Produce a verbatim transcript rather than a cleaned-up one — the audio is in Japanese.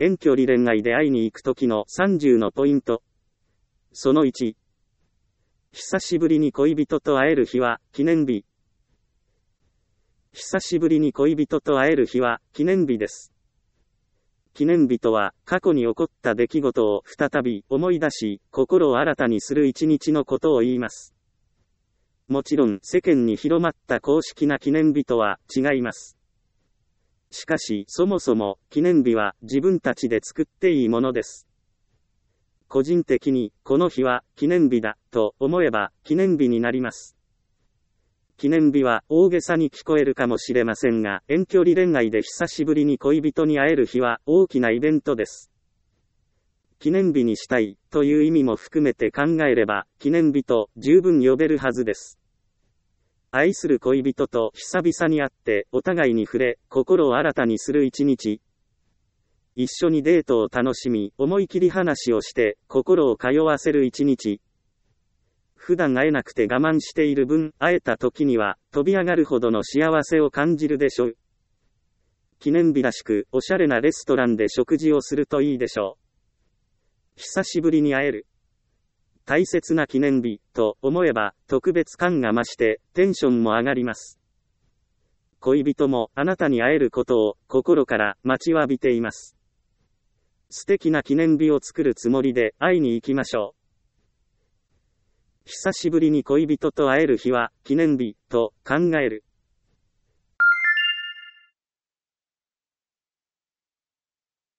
遠距離恋愛で会いに行く時のさんじゅうのポイント。そのいち。久しぶりに恋人と会える日は、記念日。久しぶりに恋人と会える日は、記念日です。記念日とは、過去に起こった出来事を再び思い出し、心を新たにする一日のことを言います。もちろん、世間に広まった公式な記念日とは違います。しかし、そもそも、記念日は自分たちで作っていいものです。個人的に、この日は記念日だ、と思えば、記念日になります。記念日は大げさに聞こえるかもしれませんが、遠距離恋愛で久しぶりに恋人に会える日は大きなイベントです。記念日にしたい、という意味も含めて考えれば、記念日と十分呼べるはずです。愛する恋人と久々に会って、お互いに触れ、心を新たにする一日。一緒にデートを楽しみ、思い切り話をして、心を通わせる一日。普段会えなくて我慢している分、会えた時には、飛び上がるほどの幸せを感じるでしょう。記念日らしく、おしゃれなレストランで食事をするといいでしょう。久しぶりに会える。大切な記念日、と思えば、特別感が増して、テンションも上がります。恋人も、あなたに会えることを、心から待ちわびています。素敵な記念日を作るつもりで、会いに行きましょう。久しぶりに恋人と会える日は、記念日、と考える。